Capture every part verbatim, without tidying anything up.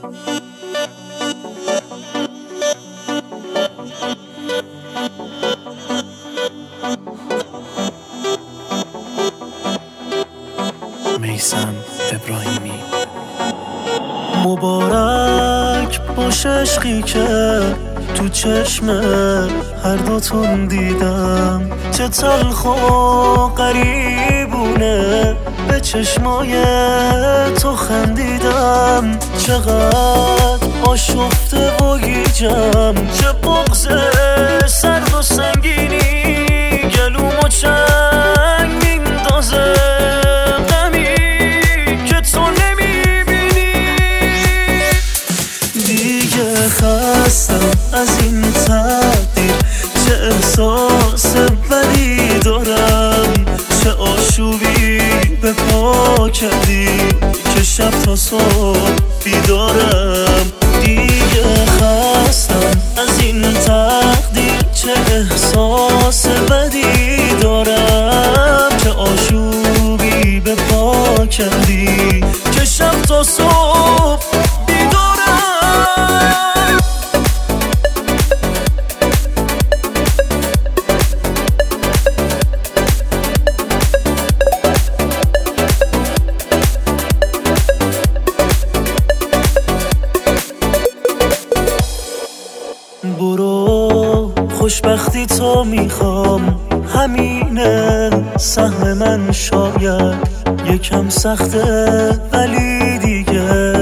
میثم ابراهیمی. مبارک باشه عشقی که تو چشم هر دوتون دیدم، چه تلخ و غریبونه به چشمای تو خندیدم. چقدر آشفته و گیجم، چه بغض سرد و سنگینی گلوم و چنگ میندازه، غمی که تو نمیبینی. دیگه خستم از این تقدیر، چه احساس بدی دارم، چه آشوبی به پا کردی که شب تا صبح بیدارم. دیگه خستم از این تقدیر، چه احساس بدی دارم، چه آشوبی به پا کردی که شب تا صبح بیدارم. برو خوشبختی تو میخوام، همینه سهم من. شاید یکم سخته ولی دیگه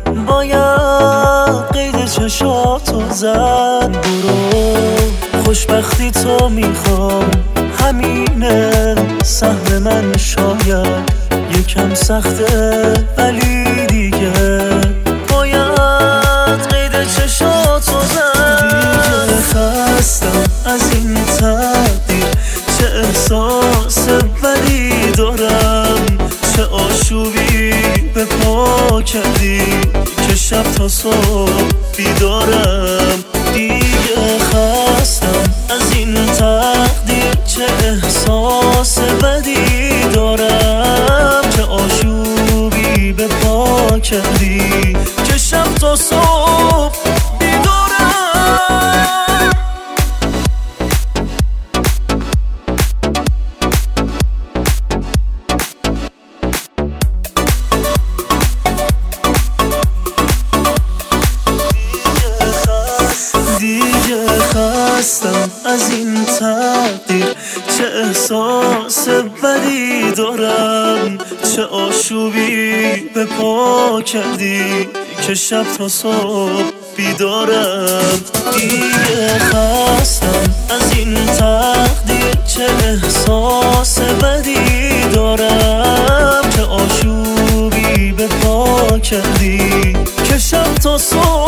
باید قید چشاتو زد. برو خوشبختی تو میخوام، همینه سهم من. شاید یکم سخته ولی دیگه باید قید چشاتو زد. دیگه خستم از این تقدیر، چه احساس بدی دارم، چه آشوبی به پا کردی که شب تا صبح بیدارم. دیگه خستم از این تقدیر، چه احساس بدی دارم، چه آشوبی به پا کردی که شب تا صبح بیدارم. دیگه خستم از این تقدیر، چه احساس بدی دارم، چه آشوبی به پا کردی که شب تا صبح بیدارم. دیگه خستم از این تقدیر، چه احساس بدی دارم، چه آشوبی به پا کردی که شب تا صبح